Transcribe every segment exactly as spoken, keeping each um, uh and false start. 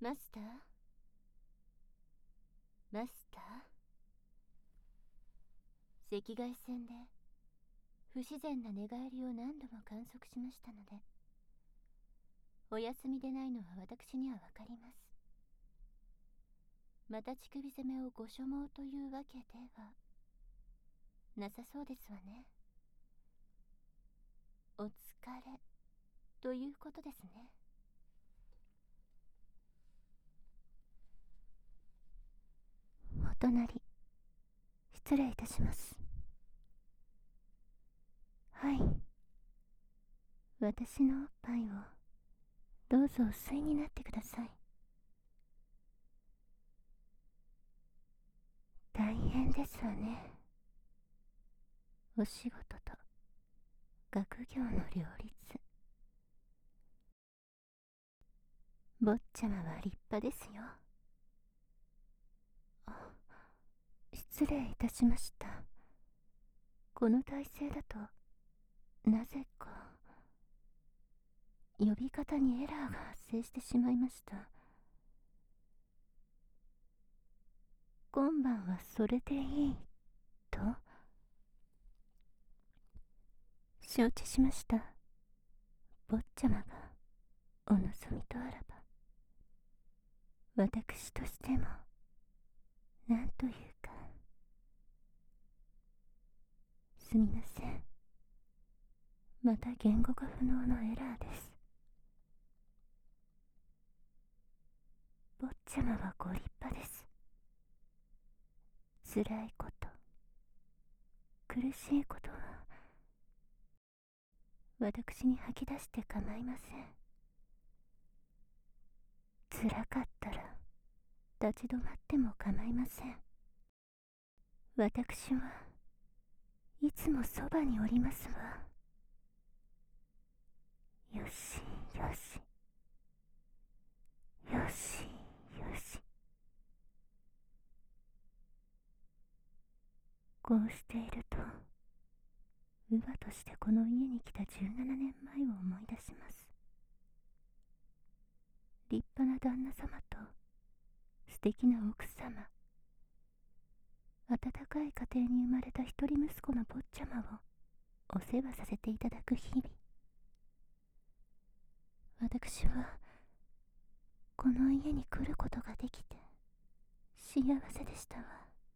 マスターマスター赤外線で不自然な寝返りを何度も観測しましたので、お休みでないのは私にはわかります。また乳首攻めをご所望というわけではなさそうですわね。お疲れということですね。お隣失礼いたします。はい、私のおっぱいをどうぞお吸いになってください。大変ですわね、お仕事と学業の両立。坊ちゃまは立派ですよ。あ、失礼いたしました。この体勢だとなぜか呼び方にエラーが発生してしまいました。今晩はそれでいいと承知しました。坊ちゃまがお望みとあらば、私としてもなんというか、すみません、また言語化不能のエラーです。坊ちゃまはご立派です。辛いこと、苦しいことは私に吐き出して構いません。辛かったら立ち止まっても構いません。私はいつもそばにおりますわ。よしよしよしよし。こうしていると、乳母としてこの家に来たじゅうななねんまえを思い出します。立派な旦那様と素敵な奥様、温かい家庭に生まれた一人息子の坊ちゃまをお世話させていただく日々。私はこの家に来ることができて幸せでしたわ。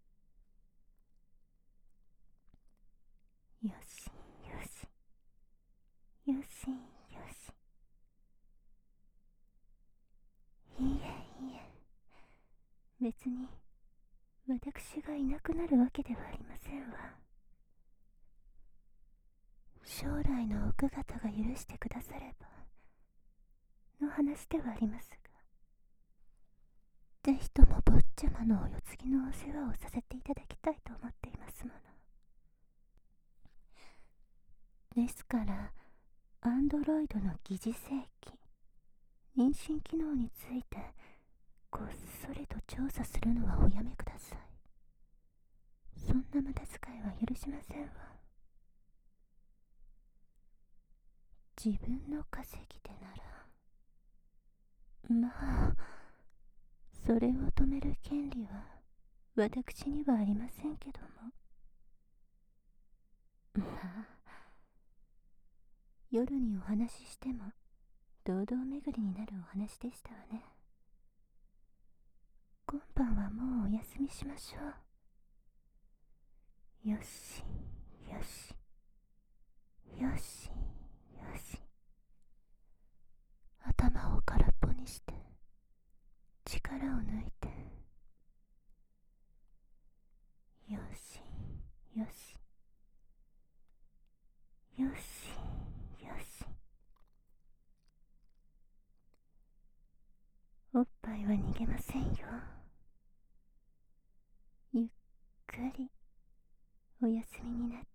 よしよしよしよし。いいえいいえ、別に私がいなくなるわけではありませんわ。将来の奥方が許してくださればの話ではありますが、ぜひとも坊ちゃまのお世継ぎのお世話をさせていただきたいと思っていますもの。ですからアンドロイドの疑似正規妊娠機能についてこっそりと調査するのはおやめください。そんな無駄遣いは許しませんわ。自分の稼ぎでなら、まあそれを止める権利は私にはありませんけども。まあ夜にお話ししても堂々巡りになるお話でしたわね。今晩はもうお休みしましょう。よしよしよしよし。頭を空っぽにして力を抜いて、よしよしよしよし。おっぱいは逃げませんよ。ゆっくりお休みになっ